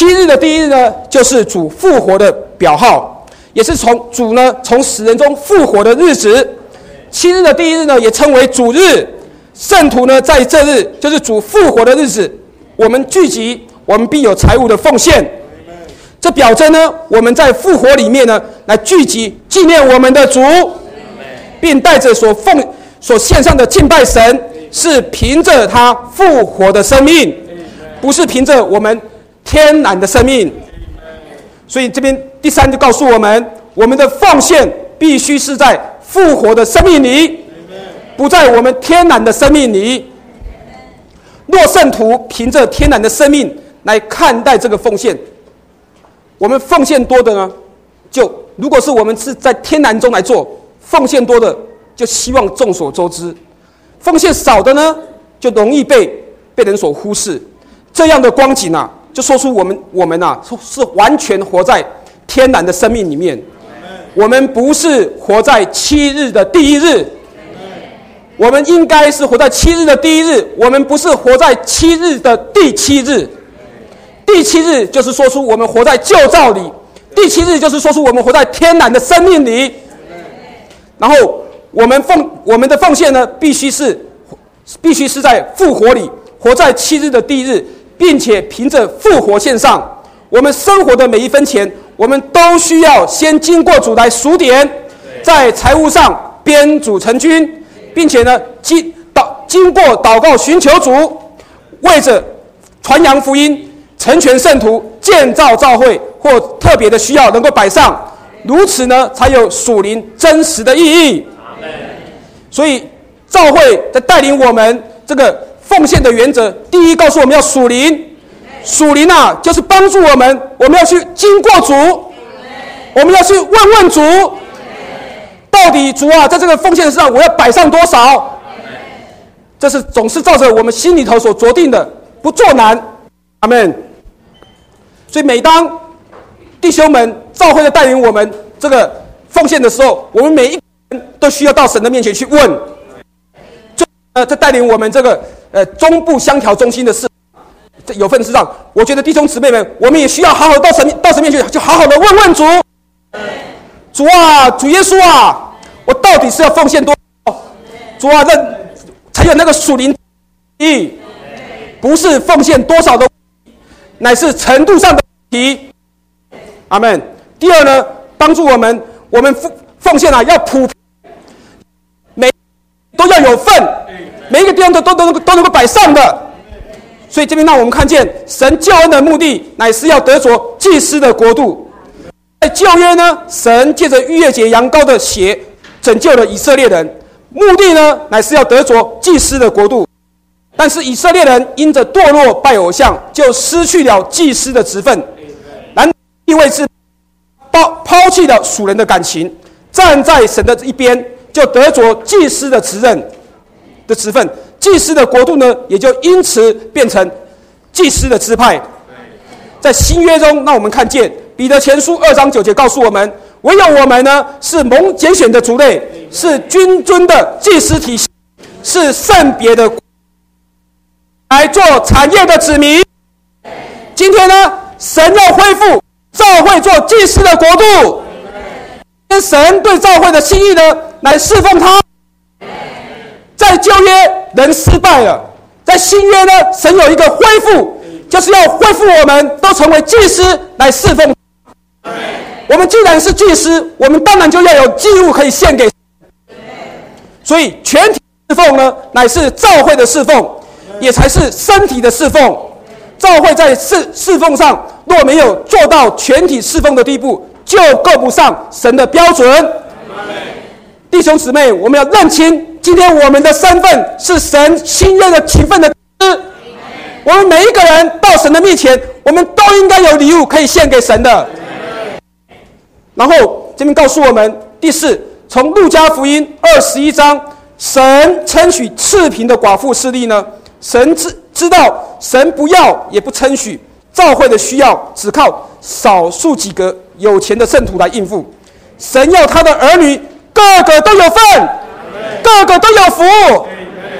7日的第一日呢，就是主复活的表号，也是主呢从死人中复活的日子。7日的第一日呢，也称为主日。圣徒呢，在这日就是主复活的日子，我们聚集，我们必有财物的奉献。这表征呢，我们在复活里面呢，来聚集纪念我们的主，并带着所献上的敬拜神，是凭着他复活的生命，不是凭着我们天然的生命。所以这边第3就告诉我们，我们的奉献必须是在复活的生命里，不在我们天然的生命里。若圣徒凭着天然的生命来看待这个奉献，我们奉献多的呢，如果是我们是在天然中来做，奉献多的就希望众所周知，奉献少的呢，就容易被人所忽视。这样的光景啊，就说出我们啊是完全活在天然的生命里面。我们不是活在7日的第一日，我们应该是活在7日的第一日，我们不是活在7日的第7日。第7日就是说出我们活在旧造里，第7日就是说出我们活在天然的生命里。然后我们的奉献呢，必须是在复活里，活在7日的第一日，并且凭着复活献上。我们生活的每一分钱，我们都需要先经过主来数点，在财务上编组成军，并且呢经过祷告寻求主，为着传扬福音、成全圣徒、建造教会或特别的需要能够摆上，如此呢才有属灵真实的意义。所以教会在带领我们这个奉献的原则，第一告诉我们要属灵。属灵啊，就是帮助我们要去经过主，我们要去问主，到底主啊，在这个奉献上我要摆上多少？这是总是照着我们心里头所酌定的，不做难。阿们。所以每当弟兄们教会的带领我们这个奉献的时候，我们每一个人都需要到神的面前去问。在带领我们这个中部乡调中心的事。有份事上，我觉得弟兄姊妹们，我们也需要好好到神面前，就好好的问主，主啊，主耶稣啊，我到底是要奉献多少？主啊，这才有那个属灵意义，不是奉献多少的问题，乃是程度上的问题。阿们。第二呢，帮助我们奉献啊，要普遍，每都要有份，每一个地方都能够摆上的。所以这边让我们看见神救恩的目的乃是要得着祭司的国度。在旧约呢，神借着逾越节羊羔的血拯救了以色列人，目的呢乃是要得着祭司的国度。但是以色列人因着堕落拜偶像，就失去了祭司的职分，然后地位是抛弃了属人的感情，站在神的一边，就得着祭司的职分。祭司的国度呢，也就因此变成祭司的支派。在新约中，让我们看见彼得前书2章9节告诉我们，唯有我们呢是蒙拣选的族类，是君尊的祭司体系，是圣别的来做产业的子民。今天呢，神要恢复教会做祭司的国度，跟神对教会的心意呢，来侍奉他。在旧约人失败了，在新约呢，神有一个恢复，就是要恢复我们都成为祭司来侍奉。我们既然是祭司，我们当然就要有祭物可以献给。所以全体侍奉呢，乃是教会的侍奉，也才是身体的侍奉。教会在侍奉上若没有做到全体侍奉的地步，就够不上神的标准。弟兄姊妹，我们要认清今天我们的身份是神新约的情分的祭司。我们每一个人到神的面前，我们都应该有礼物可以献给神的。然后这边告诉我们第4，从路加福音21章，神称许赤贫的寡妇势力呢，神知道神不要也不称许教会的需要，只靠少数几个有钱的圣徒来应付。神要他的儿女个个都有份，个个都有福。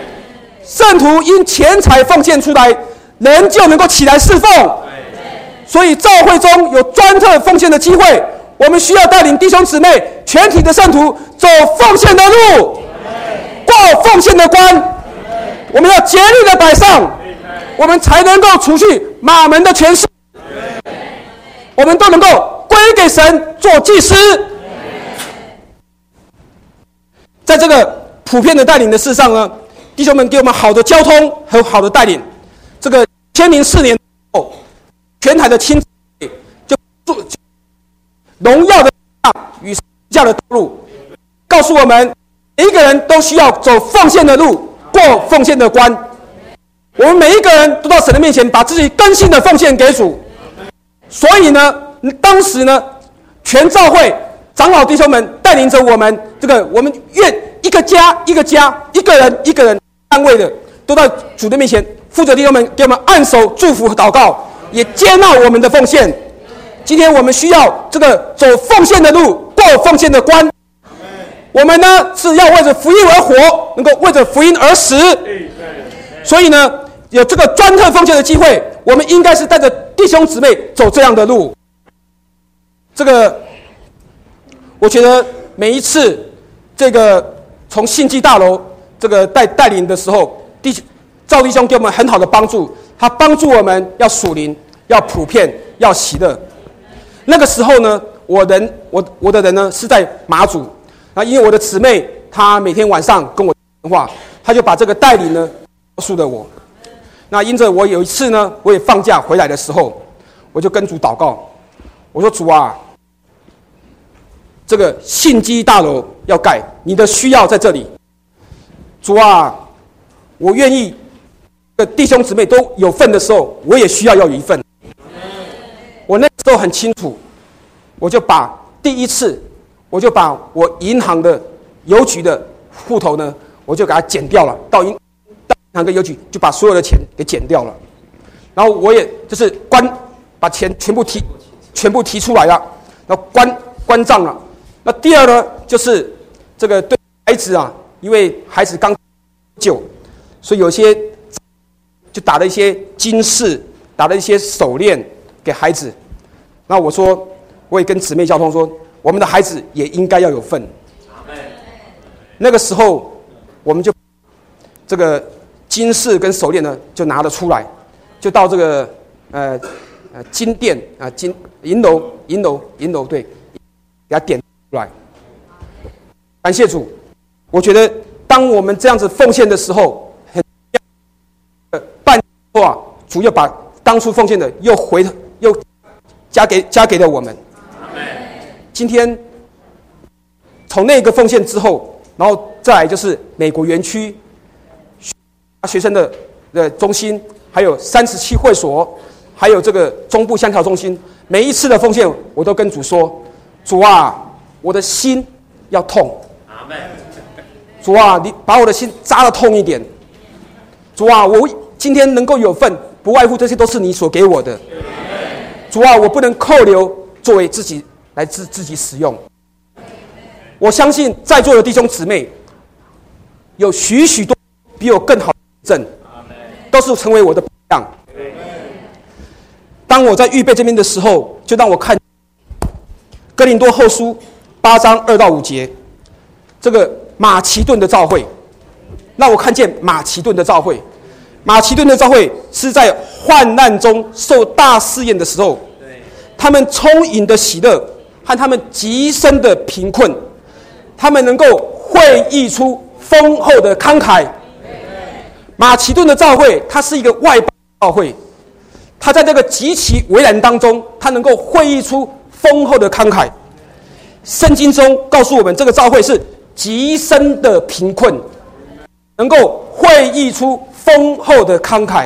圣徒因钱财奉献出来，人就能够起来侍奉。 所以教会中有专特奉献的机会，我们需要带领弟兄姊妹全体的圣徒走奉献的路，过奉献的关。我们要竭力的摆上，我们才能够除去马门的权势，我们都能够归给神做祭司。在这个普遍的带领的事上呢，弟兄们给我们好的交通和好的带领。这个2004年后，全台的亲就荣耀的与教的道路，告诉我们每一个人都需要走奉献的路，过奉献的关。我们每一个人都到神的面前，把自己更新的奉献给主。所以呢，当时呢，全教会长老弟兄们带领着我们，我们愿一个家一个家，一个人一个人单位的，都到主的面前，负责弟兄们给我们按手祝福和祷告，也接纳我们的奉献。今天我们需要走奉献的路，过奉献的关。我们呢是要为着福音而活，能够为着福音而死。所以呢，有这个专特奉献的机会，我们应该是带着弟兄姊妹走这样的路。我觉得每一次从信基大楼带领的时候，赵弟兄给我们很好的帮助，他帮助我们要属灵，要普遍，要喜乐。那个时候呢，我的人呢是在马祖，因为我的姊妹她每天晚上跟我电话，她就把这个带领呢告诉了我。那因着我有一次呢，我也放假回来的时候，我就跟主祷告，我说主啊，这个信基大楼要盖，你的需要在这里。主啊，我愿意弟兄姊妹都有份的时候，我也需要有一份。我那时候很清楚，我就把我银行的邮局的户头呢，我就给它剪掉了，到银行跟邮局就把所有的钱给剪掉了。然后我也就是把钱全部提出来了，然后关账了。那第二呢，就是对孩子啊，因为孩子刚9，所以有些就打了一些金饰，打了一些手链给孩子。那我也跟姊妹交通说，我们的孩子也应该要有份。那个时候，我们就金饰跟手链呢就拿了出来，就到金店啊银楼对，给它点出来。感谢主，我觉得当我们这样子奉献的时候，办后啊，主又把当初奉献的又加给了我们。今天从那个奉献之后，然后再来就是美国园区学生的中心，还有37会所，还有中部香调中心，每一次的奉献，我都跟主说：主啊，我的心要痛。主啊，你把我的心扎得痛一点。主啊，我今天能够有份，不外乎这些都是你所给我的。主啊，我不能扣留作为自己使用。我相信在座的弟兄姊妹有许多比我更好的证，都是成为我的榜样。当我在预备这边的时候，就让我看哥林多后书8章2到5节，马其顿的教会，让我看见马其顿的教会。马其顿的教会是在患难中受大试验的时候，他们充盈的喜乐和他们极深的贫困，他们能够会溢出丰厚的慷慨。马其顿的教会，它是一个外邦教会，它在这个极其危难当中，它能够会溢出丰厚的慷慨。圣经中告诉我们，这个教会是极深的贫困，能够会溢出丰厚的慷慨。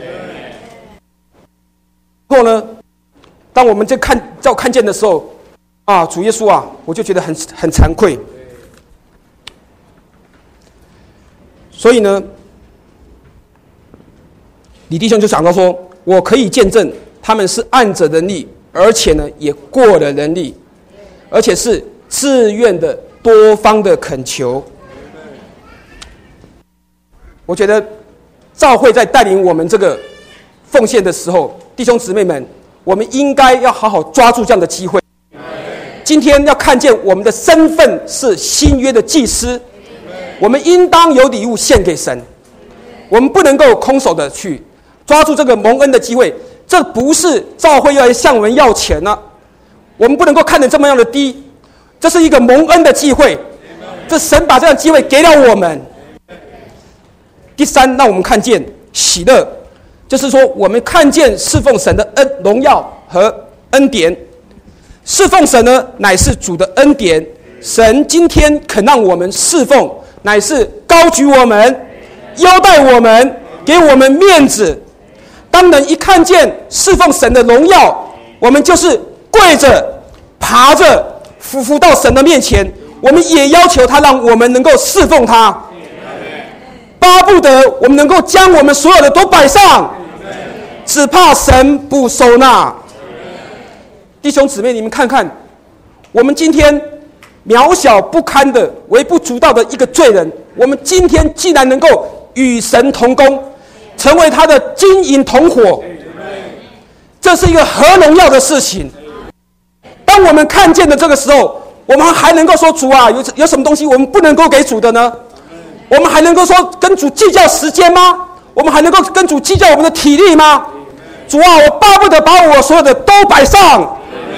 后呢，当我们看见的时候，啊，主耶稣啊，我就觉得很惭愧。所以呢，李弟兄就想到说，我可以见证他们是按着能力，而且呢也过了能力，而且是自愿的多方的恳求。我觉得教会在带领我们这个奉献的时候，弟兄姊妹们， 我们应该要好好抓住这样的机会。今天要看见我们的身份是新约的祭司，我们应当有礼物献给神，我们不能够空手的去抓住这个蒙恩的机会。这不是教会要来向我们要钱呢，我们不能够看得这么样的低，这是一个蒙恩的机会，这神把这样的机会给了我们。第三，让我们看见喜乐，就是说我们看见侍奉神的荣耀和恩典。侍奉神呢，乃是主的恩典，神今天肯让我们侍奉，乃是高举我们，优待我们，给我们面子。当人一看见侍奉神的荣耀，我们就是跪着爬着匍到神的面前，我们也要求他让我们能够侍奉他，巴不得我们能够将我们所有的都摆上，只怕神不收纳。弟兄姊妹，你们看看，我们今天渺小不堪的、微不足道的一个罪人，我们今天既然能够与神同工，成为他的金银铜火，这是一个何荣耀的事情。当我们看见的这个时候，我们还能够说主啊，有什么东西我们不能够给主的呢？我们还能够说跟主计较时间吗？我们还能够跟主计较我们的体力吗？主啊，我巴不得把我所有的都摆上。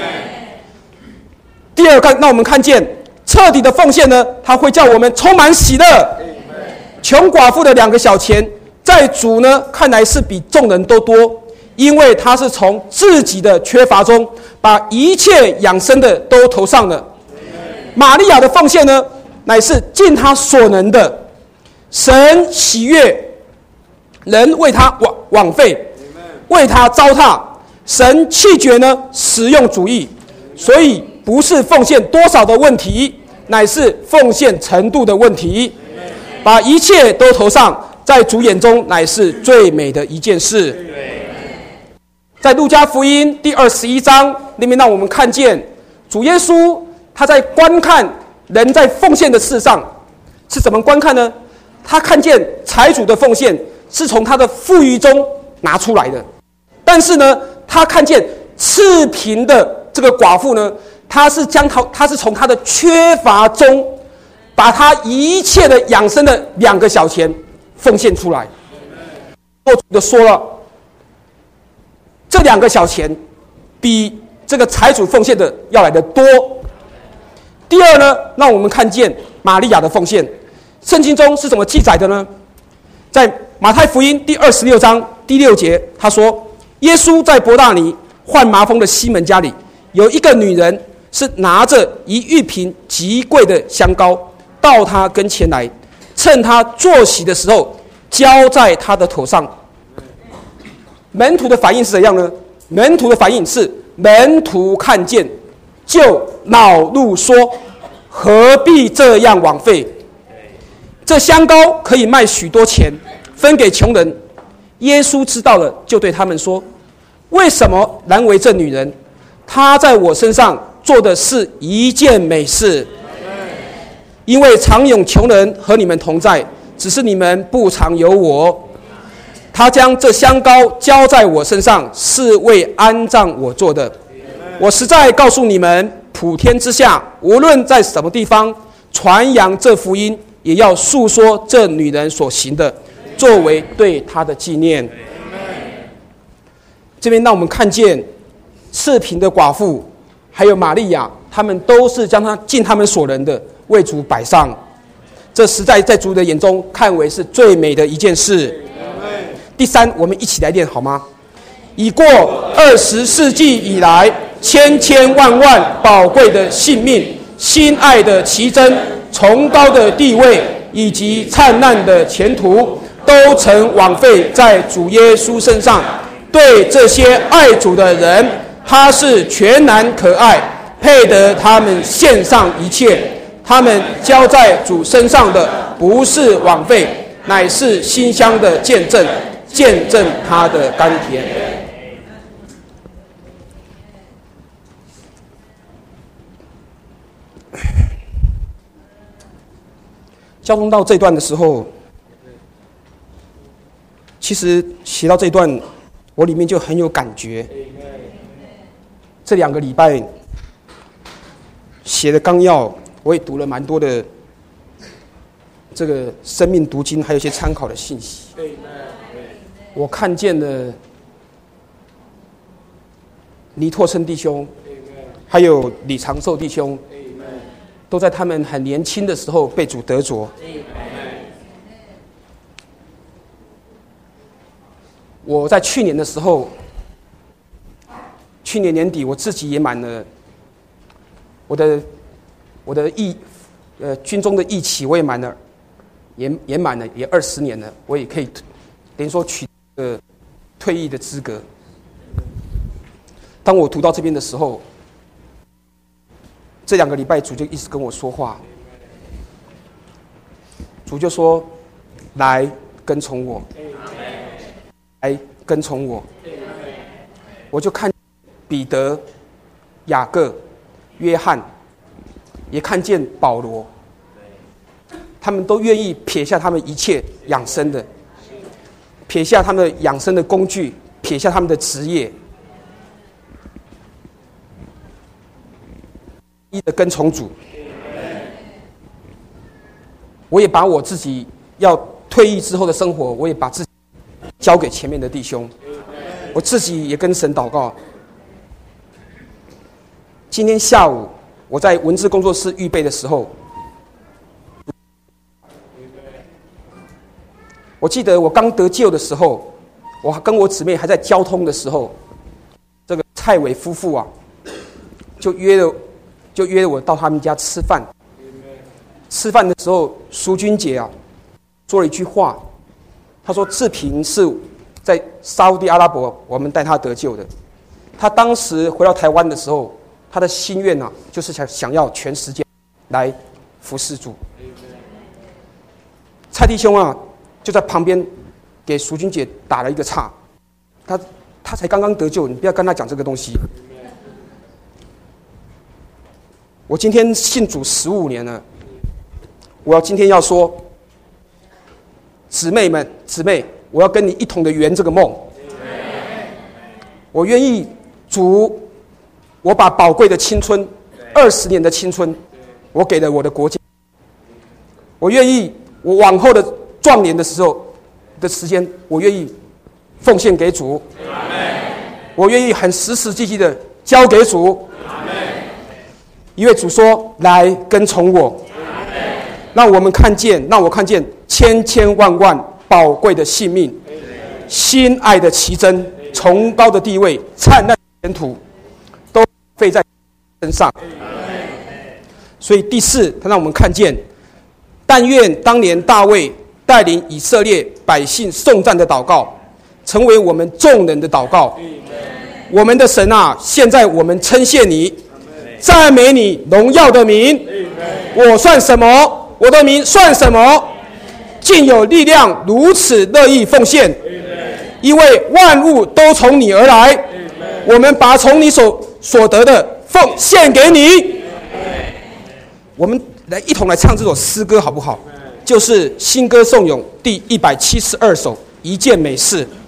第二个，让我们看见彻底的奉献呢，它会叫我们充满喜乐。穷寡妇的2个小钱，在主呢看来是比众人都多，因为他是从自己的缺乏中把一切养生的都投上了。玛利亚的奉献呢，乃是尽他所能的，神喜悦人为他枉费，为他糟蹋，神弃绝呢实用主义，所以不是奉献多少的问题，乃是奉献程度的问题。把一切都投上，在主眼中乃是最美的一件事。在路加福音第21章里面，让我们看见主耶稣他在观看人在奉献的事上是怎么观看呢？他看见财主的奉献是从他的富裕中拿出来的，但是呢，他看见赤贫的这个寡妇呢，他是从他的缺乏中把他一切的养生的2个小钱奉献出来。主就说了，这2个小钱比这个财主奉献的要来的多。第二呢，让我们看见玛利亚的奉献，圣经中是怎么记载的呢？在马太福音第26章第6节，他说，耶稣在伯大尼患麻风的西门家里，有一个女人是拿着1玉瓶极贵的香膏到他跟前来，趁他坐席的时候浇在他的头上。门徒的反应是怎样呢？门徒的反应是，门徒看见就恼怒说，何必这样枉费？这香膏可以卖许多钱，分给穷人。耶稣知道了，就对他们说，为什么难为这女人？她在我身上做的是一件美事。因为常有穷人和你们同在，只是你们不常有我。他将这香膏浇在我身上，是为安葬我做的。我实在告诉你们，普天之下，无论在什么地方传扬这福音，也要述说这女人所行的，作为对她的纪念。这边让我们看见赤贫的寡妇还有玛利亚，他们都是将他尽他们所能的为主摆上，这实在在主的眼中看为是最美的一件事。第三，我们一起来念好吗？已过20世纪以来，千千万万宝贵的性命、心爱的奇珍、崇高的地位以及灿烂的前途，都曾枉费在主耶稣身上。对这些爱主的人，他是全然可爱，配得他们献上一切。他们交在主身上的不是枉费，乃是馨香的见证，见证他的甘甜。交通到这段的时候，其实写到这段，我里面就很有感觉。 这2个礼拜写的纲要，我也读了蛮多的这个生命读经，还有一些参考的信息。我看见了尼拓生弟兄，还有李长寿弟兄，都在他们很年轻的时候被主得着。我在去年的时候，去年年底，我自己也满了我的军中的役期，我也满了，也满了，也20年了，我也可以等于说取得退役的资格。当我读到这边的时候，这2个礼拜主就一直跟我说话，主就说：“来跟从我，来跟从我。”我就看彼得、雅各、约翰，也看见保罗，他们都愿意撇下他们一切养生的，撇下他们养生的工具，撇下他们的职业，一的跟从主。我也把我自己要退役之后的生活，我也把自己交给前面的弟兄。我自己也跟神祷告。今天下午我在文字工作室预备的时候，我记得我刚得救的时候，我跟我姊妹还在交通的时候，这个蔡伟夫妇啊，就约了我到他们家吃饭。吃饭的时候，淑君姐啊说了一句话，她说：“志平是在沙烏地阿拉伯，我们带他得救的。他当时回到台湾的时候，他的心愿啊，就是想要全世界来服侍主。”蔡弟兄啊，就在旁边给淑君姐打了一个岔，他才刚刚得救，你不要跟他讲这个东西。我今天信主15年了，今天要说，姊妹，我要跟你一同的圆这个梦。我愿意主，我把宝贵的青春，20年的青春，我给了我的国家。我愿意，我往后的壮年的时候的时间，我愿意奉献给主。我愿意很实实际际的交给主。因为主说：“来跟从我。”让我看见千千万万宝贵的性命，心爱的奇珍，崇高的地位，灿烂的前途，都费在身上。所以第4，他让我们看见，但愿当年大卫带领以色列百姓颂赞的祷告，成为我们众人的祷告。我们的神啊，现在我们称谢你，赞美你荣耀的名。我算什么？我的名算什么？竟有力量如此乐意奉献，因为万物都从你而来。我们把从你所得的奉献给你。我们一同来唱这首诗歌好不好？就是新歌颂咏第172首《一件美事》。